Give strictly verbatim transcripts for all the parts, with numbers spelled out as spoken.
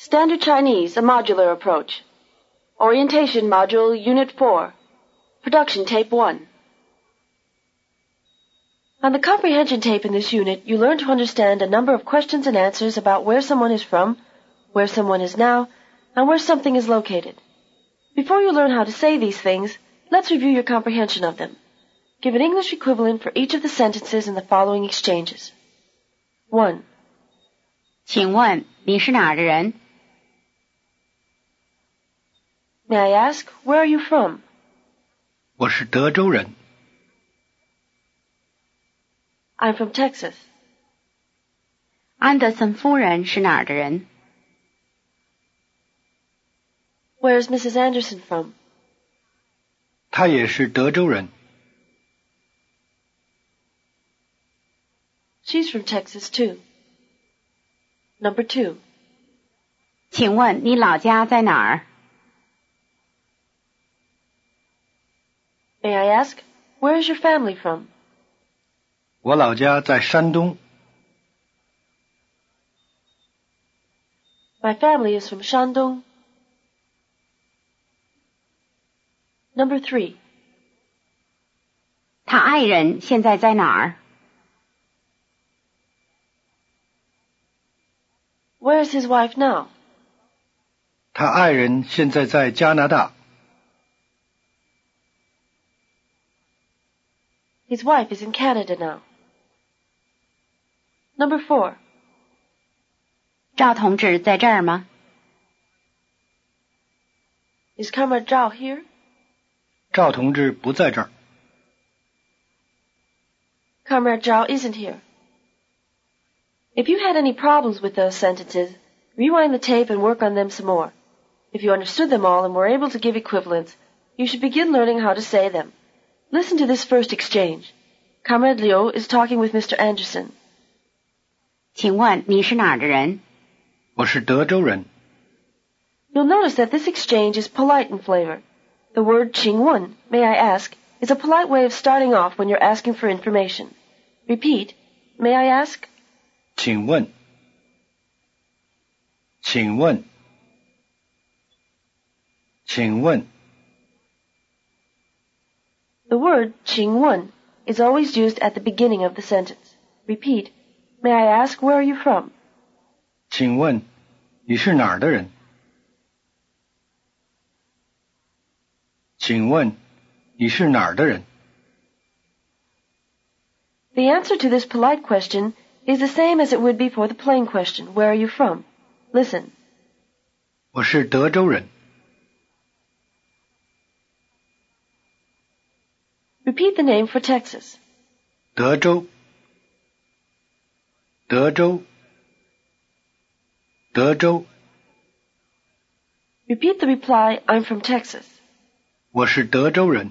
Standard Chinese, a modular approach. Orientation Module, Unit four. Production Tape one. On the comprehension tape in this unit, you learn to understand a number of questions and answers about where someone is from, where someone is now, and where something is located. Before you learn how to say these things, let's review your comprehension of them. Give an English equivalent for each of the sentences in the following exchanges. one. 请问你是哪儿的人？ May I ask, where are you from? 我是德州人。 I'm from Texas. 安德森夫人是哪儿的人？ Where is Missus Anderson from? 他也是德州人。 She's from Texas too. Number two. 请问你老家在哪儿？ May I ask, where is your family from? 我老家在山东。 My family is from Shandong. Number three. 他爱人现在在哪儿？ Where is his wife now? 他爱人现在在加拿大。 His wife is in Canada now. Number four. 赵同志在这儿吗？ Is Comrade Zhao here? 赵同志不在这儿。 Comrade Zhao isn't here. If you had any problems with those sentences, rewind the tape and work on them some more. If you understood them all and were able to give equivalents, you should begin learning how to say them. Listen to this first exchange. Comrade Liu is talking with Mister Anderson. 请问你是哪儿的人？ 我是德州人。 You'll notice that this exchange is polite in flavor. The word 请问, may I ask, is a polite way of starting off when you're asking for information. Repeat, may I ask? 请问，请问，请问。 The word 请问 is always used at the beginning of the sentence. Repeat, may I ask, where are you from? 请问，你是哪儿的人？ 请问，你是哪儿的人？ The answer to this polite question is the same as it would be for the plain question, where are you from? Listen. 我是德州人。 Repeat the name for Texas. 德州，德州，德州。 Repeat the reply, I'm from Texas. 我是德州人。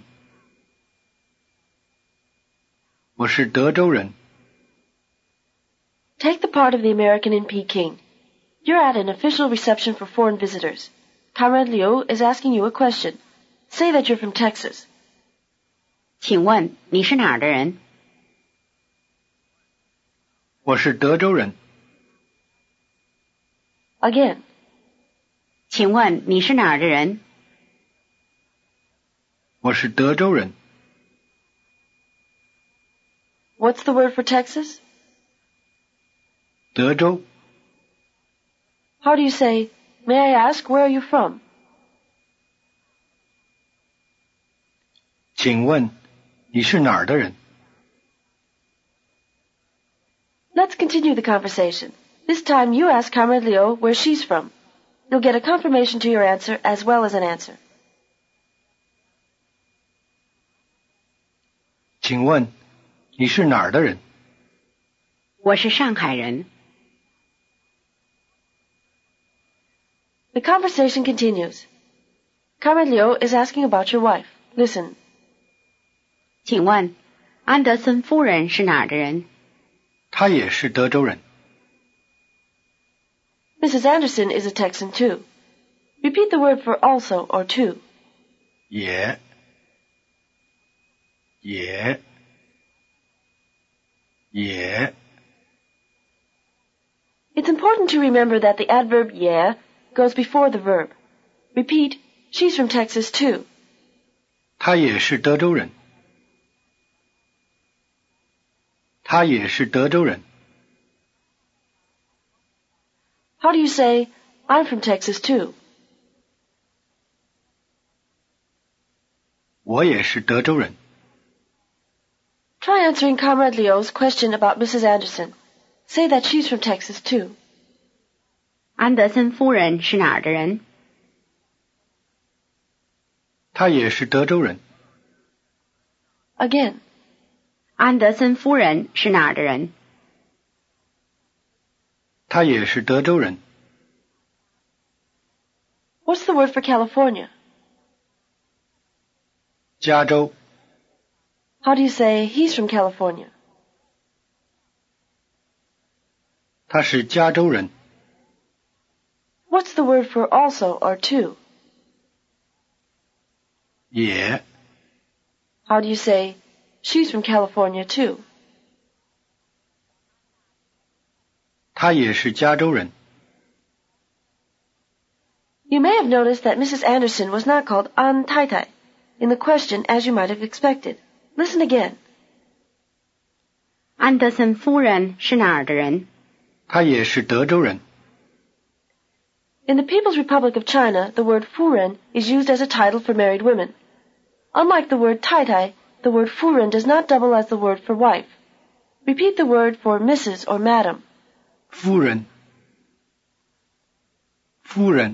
我是德州人。 Take the part of the American in Peking. You're at an official reception for foreign visitors. Comrade Liu is asking you a question. Say that you're from Texas. 请问你是哪儿的人？ 我是德州人。 Again. 请问你是哪儿的人？ 我是德州人。 What's the word for Texas? 德州。 How do you say, may I ask, where are you from? 请问，你是哪儿的人？ Let's continue the conversation. This time you ask Comrade Liu where she's from. You'll get a confirmation to your answer as well as an answer. 请问，你是哪儿的人？ 我是上海人。 The conversation continues. Comrade Liu is asking about your wife. Listen. 请问安德森夫人是哪儿的人？ 他也是德州人。 Missus Anderson is a Texan too. Repeat the word for also or too. 也，也，也。 It's important to remember that the adverb yeah goes before the verb. Repeat, she's from Texas too. 他也是德州人。他也是德州人。 How do you say, I'm from Texas too? 我也是德州人。 Try answering Comrade Leo's question about Missus Anderson. Say that she's from Texas too. 安德森夫人是哪儿的人？ 他也是德州人。 Again. 安德森夫人是哪儿的人？ 他也是德州人。 What's the word for California? 加州。 How do you say he's from California? 他是加州人。 What's the word for also or too? 也。 How do you say she's from California too? 他也是加州人。 You may have noticed that Missus Anderson was not called An Tai Tai in the question as you might have expected. Listen again. 安德森夫人是哪儿的人？ 他也是德州人。 In the People's Republic of China, the word furen is used as a title for married women. Unlike the word Tai Tai, the word furen does not double as the word for wife. Repeat the word for Missus or Madam. 夫人。夫人。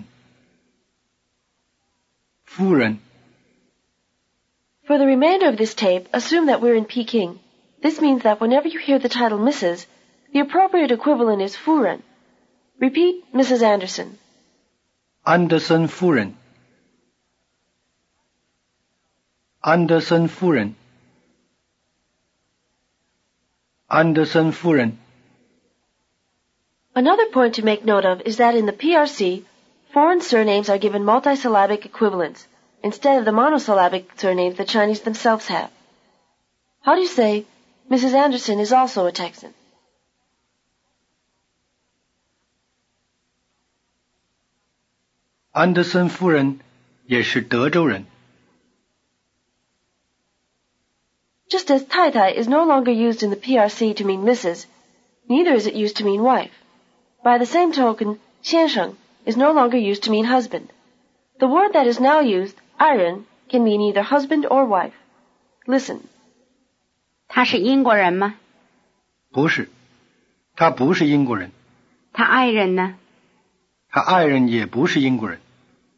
夫人。 For the remainder of this tape, assume that we're in Peking. This means that whenever you hear the title Missus, the appropriate equivalent is furen. Repeat Missus Anderson. 安德森夫人。安德森夫人。安德森夫人。 Another point to make note of is that in the P R C, foreign surnames are given multisyllabic equivalents instead of the monosyllabic surnames the Chinese themselves have. How do you say, Missus Anderson is also a Texan? 安德森夫人也是德州人。 Just as Tai Tai is no longer used in the P R C to mean Missus, neither is it used to mean wife. By the same token, 先生 is no longer used to mean husband. The word that is now used, 爱人, can mean either husband or wife. Listen. 他是英国人吗？ 不是，他不是英国人。 他爱人呢？ 他爱人也不是英国人。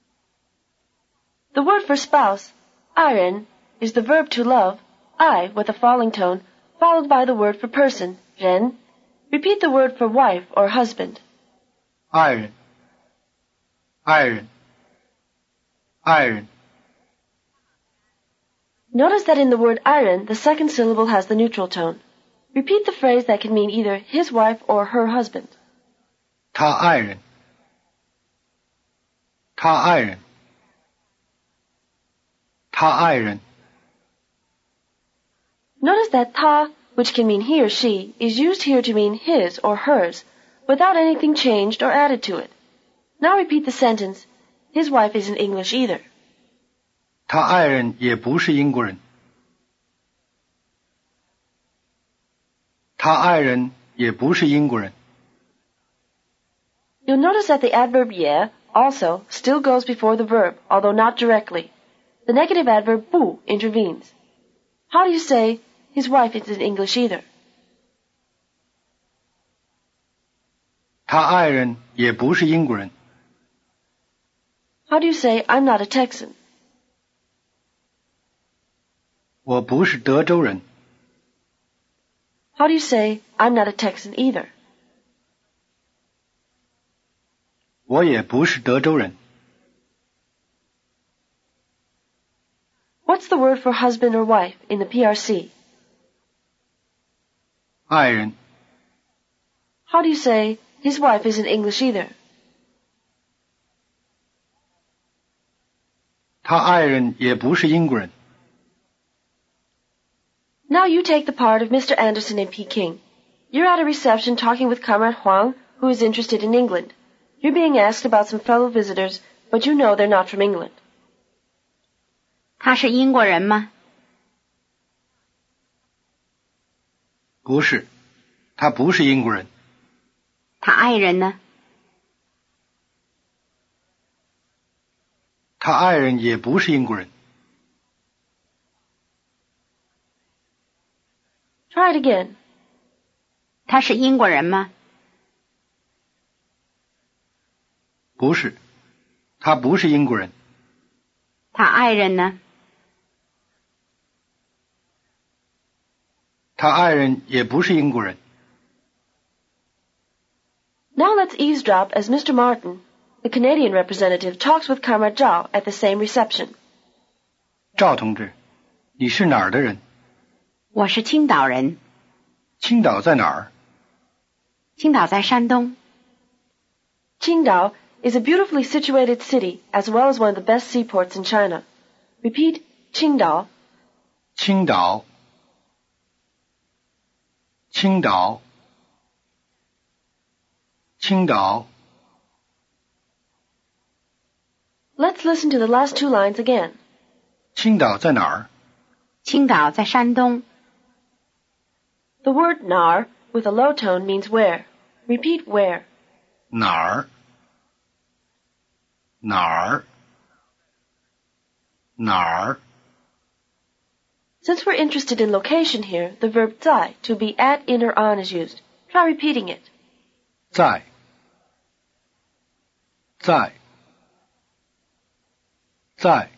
The word for spouse, 爱人, is the verb to love, I with a falling tone, followed by the word for person, 人. Repeat the word for wife or husband. 爱人。爱人。爱人。 Notice that in the word 爱人, the second syllable has the neutral tone. Repeat the phrase that can mean either his wife or her husband. 他爱人。他爱人。他爱人。 Notice that 他, which can mean he or she, is used here to mean his or hers, without anything changed or added to it. Now repeat the sentence, his wife isn't English either. 他爱人也不是英国人。他爱人也不是英国人。 You'll notice that the adverb 也 also still goes before the verb, although not directly. The negative adverb 不 intervenes. How do you say, his wife isn't English either? 他爱人也不是英国人。 How do you say, I'm not a Texan? 我不是德州人。 How do you say, I'm not a Texan either? 我也不是德州人。 What's the word for husband or wife in the P R C? 爱人。 How do you say, his wife isn't English either? 他爱人也不是英国人。 Now you take the part of Mister Anderson in Peking. You're at a reception talking with Comrade Huang, who is interested in England. You're being asked about some fellow visitors, but you know they're not from England. 他是英国人吗？ 不是，他不是英国人。 他爱人呢？ 他爱人也不是英国人。 Try it again. 他是英国人吗？ 不是，他不是英国人。 他爱人呢？ 他爱人也不是英国人。 Now let's eavesdrop as Mister Martin, the Canadian representative, talks with Comrade Zhao at the same reception. 赵同志，你是哪儿的人？ 我是青岛人。 青岛在哪儿？ 青岛在山东。 Qingdao is a beautifully situated city as well as one of the best seaports in China. Repeat, Qingdao. 青岛。青岛。青岛。 Let's listen to the last two lines again. 青岛在哪儿？ 青岛在山东。 The word nar with a low tone means where. Repeat where. 哪儿？哪儿？哪儿？ Since we're interested in location here, the verb 在 to be at, in, or on is used. Try repeating it. 在。在。在。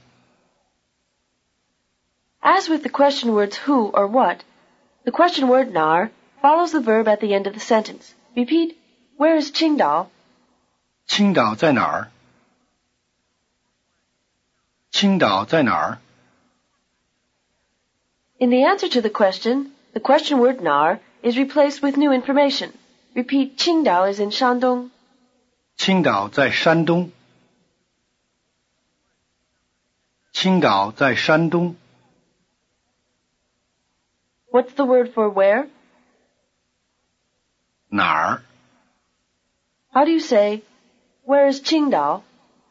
As with the question words who or what, the question word nar follows the verb at the end of the sentence. Repeat, where is Qingdao? 青岛在哪儿？青岛在哪儿？ In the answer to the question, the question word nar is replaced with new information. Repeat, Qingdao is in Shandong. 青岛在山东。青岛在山东。 What's the word for where? 哪儿？ How do you say, where is Qingdao?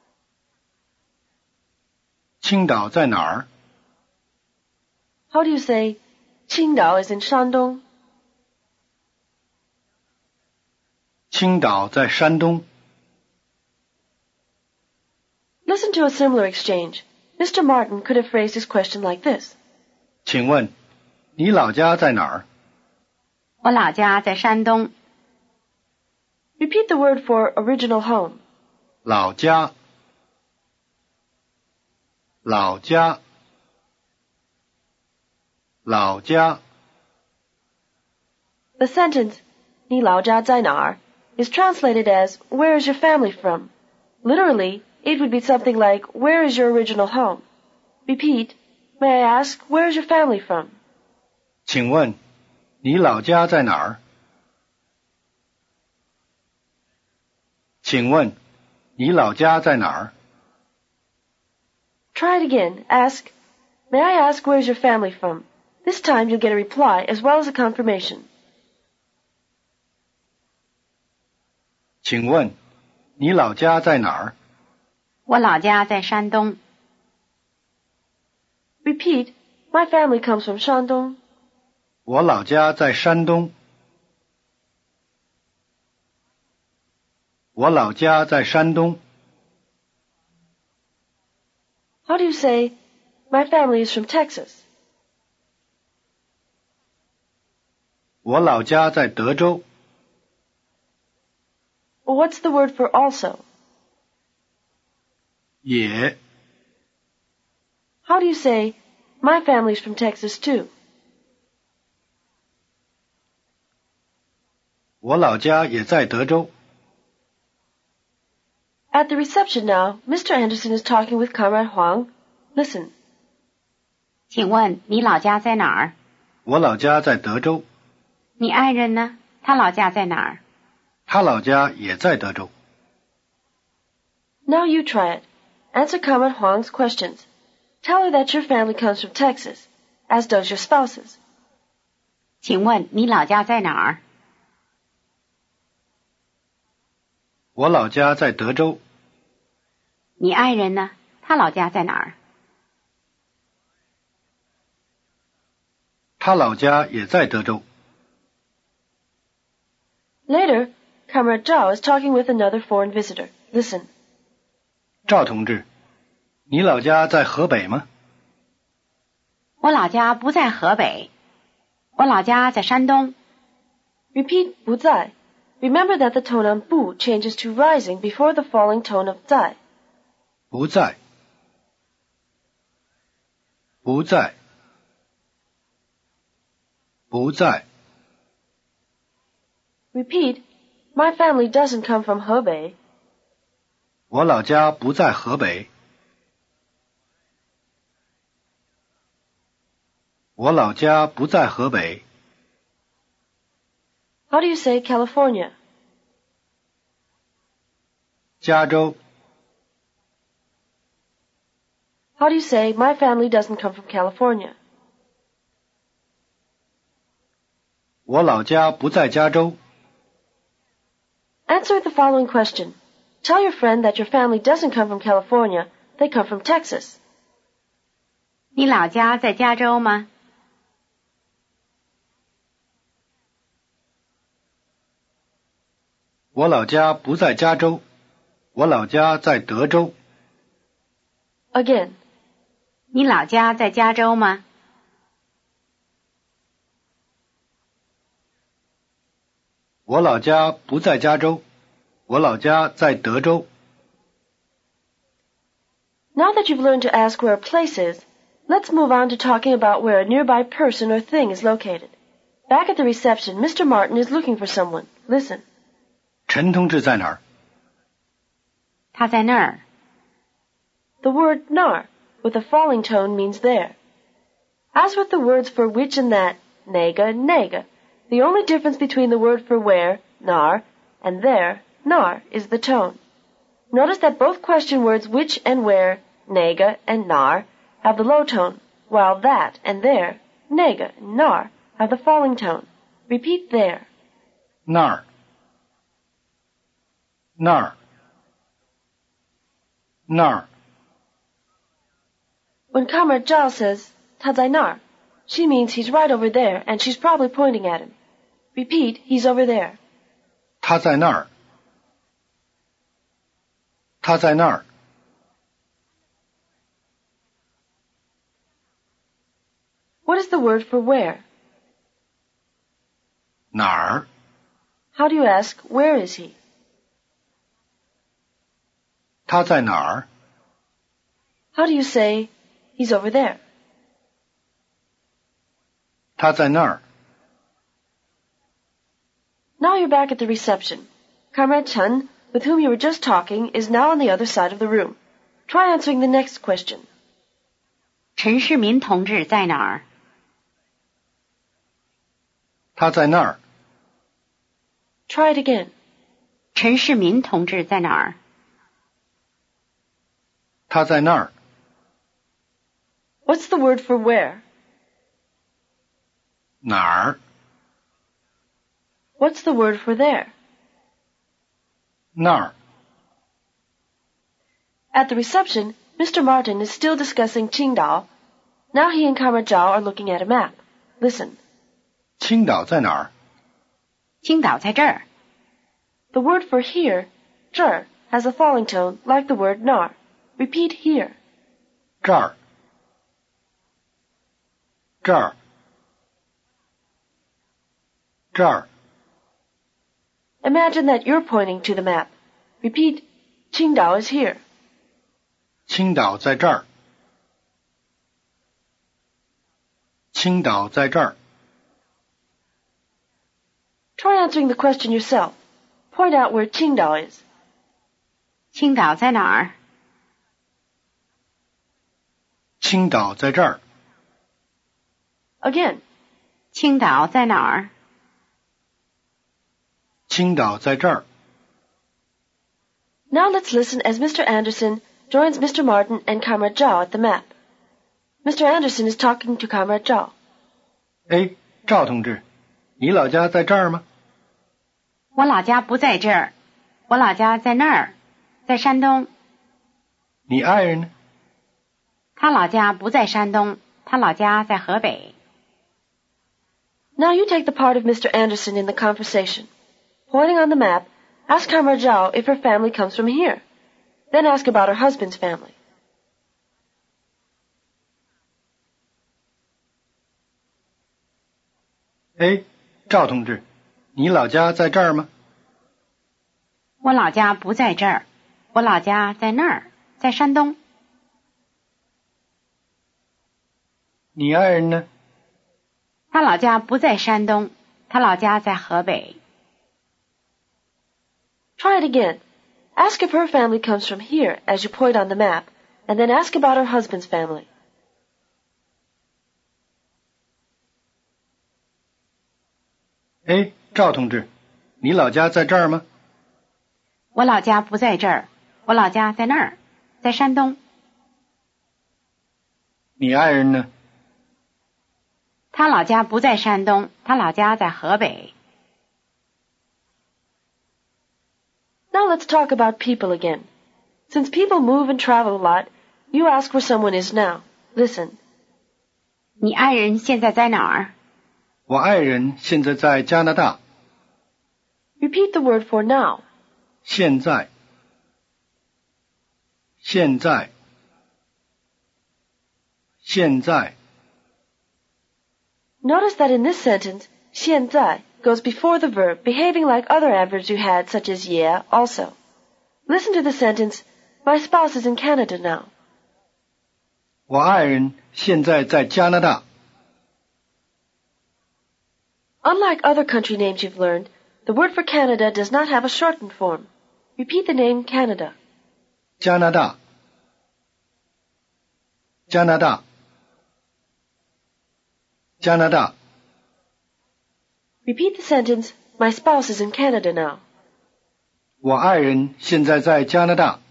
青岛在哪儿？ How do you say, Qingdao is in Shandong? 青岛在山东。 Listen to a similar exchange. Mister Martin could have phrased his question like this. 请问，你老家在哪儿？ 我老家在山东。 Repeat the word for original home. 老家。老家。老家。 The sentence, 你老家在哪儿, is translated as, where is your family from? Literally, it would be something like, where is your original home? Repeat, may I ask, where is your family from? 请问，你老家在哪儿？请问，你老家在哪儿？ Try it again. Ask, may I ask, where is your family from? This time you'll get a reply as well as a confirmation. 请问，你老家在哪儿？ 我老家在山东。 Repeat, my family comes from Shandong. 我老家在山东。我老家在山东。 How do you say, my family is from Texas? 我老家在德州。 Well, what's the word for also? 也。 How do you say, my family's from Texas too? 我老家也在德州。 At the reception now, Mister Anderson is talking with Comrade Huang. Listen. 请问你老家在哪儿？ 我老家在德州。 你爱人呢？他老家在哪儿？ 他老家也在德州。 Now you try it. Answer Comrade Huang's questions. Tell her that your family comes from Texas, as does your spouse's. 请问你老家在哪儿？ 我老家在德州。 你爱人呢？他老家在哪儿？ 他老家也在德州。 Later, Comrade Zhao is talking with another foreign visitor. Listen. 赵同志，你老家在河北吗？ 我老家不在河北，我老家在山东。 Repeat 不在. Remember that the tone on 不 changes to rising before the falling tone of 在. 不在，不在，不在。 Repeat, my family doesn't come from Hebei. 我老家不在河北。我老家不在河北。 How do you say California? 加州。 How do you say my family doesn't come from California? 我老家不在加州。 Answer the following question. Tell your friend that your family doesn't come from California, they come from Texas. 你老家在加州吗？ 我老家不在加州，我老家在德州。 Again. 你老家在加州吗？ 我老家不在加州，我老家在德州。 Now that you've learned to ask where a place is, let's move on to talking about where a nearby person or thing is located. Back at the reception, Mister Martin is looking for someone. Listen. 陈同志在哪儿？ 他在那儿。 The word nar with a falling tone means there. As with the words for which and that, nega, nega, the only difference between the word for where, nar, and there, nar, is the tone. Notice that both question words which and where, nega and nar, have the low tone, while that and there, nega and nar, have the falling tone. Repeat there. 那儿，那儿，那儿。 When Comrade Zhao says, 他在那儿, she means he's right over there, and she's probably pointing at him. Repeat, he's over there. 他在那儿，他在那儿。 What is the word for where? 哪儿？ How do you ask, where is he? 他在哪儿？ How do you say, he's over there? 他在那儿。 Now you're back at the reception. Comrade Chen, with whom you were just talking, is now on the other side of the room. Try answering the next question. 陈世民同志在哪儿？ 他在那儿。 Try it again. 陈世民同志在哪儿？ 他在那儿。 What's the word for where? 哪儿？ What's the word for there? 那儿。 At the reception, Mister Martin is still discussing Qingdao. Now he and Comrade Zhao are looking at a map. Listen. 青岛在哪儿？ 青岛在这儿。 The word for here, 这儿, has a falling tone like the word nar. Repeat here. 这儿。这儿。这儿。 Imagine that you're pointing to the map. Repeat, Qingdao is here. 青岛在这儿。青岛在这儿。 Try answering the question yourself. Point out where Qingdao is. 青岛在哪儿？ 青岛在这儿。 Again. 青岛在哪儿？ 青岛在这儿。 Now let's listen as Mister Anderson joins Mister Martin and Comrade Zhao at the map. Mister Anderson is talking to Comrade Zhao. 哎，赵同志，你老家在这儿吗？ 我老家不在这儿， 我老家在那儿，在山东。 你爱人呢？ 他老家不在山东，他老家在河北。 Now you take the part of Mister Anderson in the conversation. Pointing on the map, ask Kamar Zhao if her family comes from here. Then ask about her husband's family. A. 赵同志，你老家在这儿吗？ 我老家不在这儿，我老家在那儿，在山东。 你爱人呢？ 他老家不在山东，他老家在河北。 Try it again. Ask if her family comes from here as you point on the map, and then ask about her husband's family. A. 赵同志，你老家在这儿吗？ 我老家不在这儿，我老家在那儿，在山东。 你爱人呢？ 他老家不在山东，他老家在河北。 Now let's talk about people again. Since people move and travel a lot, you ask where someone is now. Listen. 你爱人现在在哪儿？ 我爱人现在在加拿大。 Repeat the word for now. 现在，现在，现在。 Notice that in this sentence, 现在 goes before the verb, behaving like other adverbs you had, such as yeah, also. Listen to the sentence, my spouse is in Canada now. 我爱人现在在加拿大。 Unlike other country names you've learned, the word for Canada does not have a shortened form. Repeat the name Canada. 加拿大，加拿大，加拿大。 Repeat the sentence, my spouse is in Canada now. 我爱人现在在加拿大。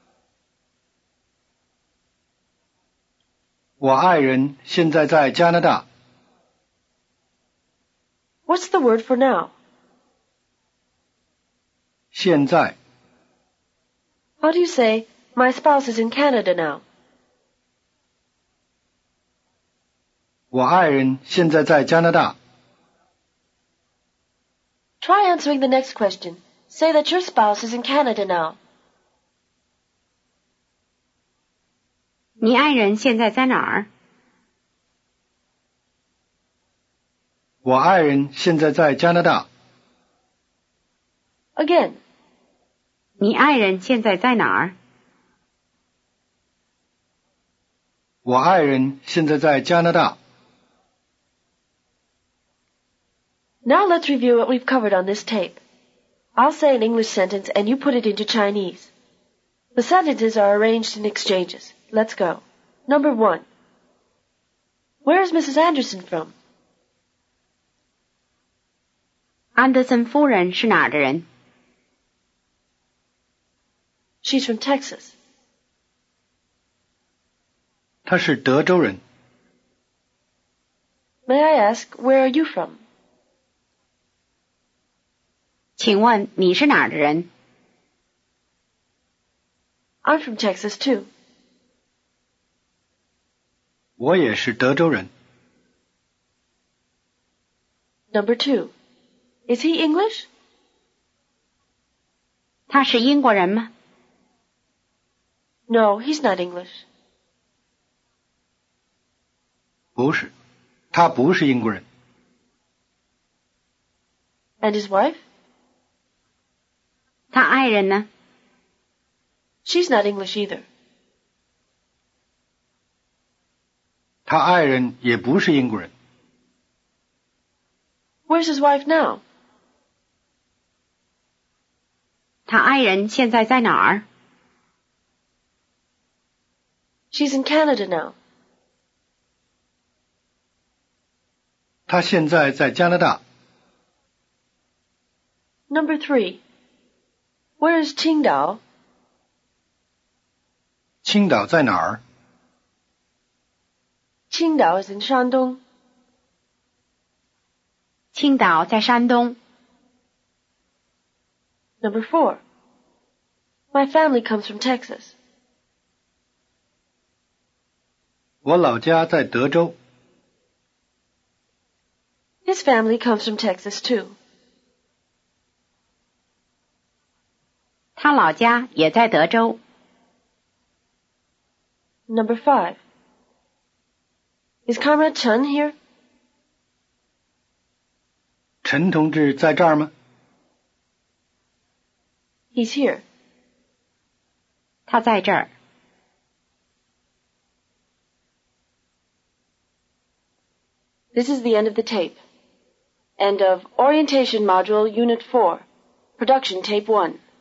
我爱人现在在加拿大。 What's the word for now? 现在。 How do you say, my spouse is in Canada now? 我爱人现在在加拿大。 Try answering the next question. Say that your spouse is in Canada now. 你爱人现在在哪儿？ 我爱人现在在加拿大。 Again. 你爱人现在在哪儿？ 我爱人现在在加拿大。 Now let's review what we've covered on this tape. I'll say an English sentence and you put it into Chinese. The sentences are arranged in exchanges. Let's go. Number one. Where is Missus Anderson from? 安德森夫人是哪儿的人？ She's from Texas. 他是德州人。 May I ask, where are you from? 请问你是哪儿的人？ I'm from Texas too. 我也是德州人。 Number two. Is he English? 他是英国人吗？ No, he's not English. 不是，他不是英国人。 And his wife? 他爱人呢？ She's not English either. 他爱人也不是英国人。 Where's his wife now? 他爱人现在在哪儿？ She's in Canada now. 他现在在加拿大。 Number three. Where is Qingdao? 青岛在哪儿？ Qingdao is in Shandong. 青岛在山东。 Number four. My family comes from Texas. 我老家在德州。 His family comes from Texas too. 他老家也在德州。 Number five. Is Comrade Chen here? 陈同志在这儿吗？ He's here. 他在这儿。 This is the end of the tape. End of Orientation Module Unit four. Production Tape one.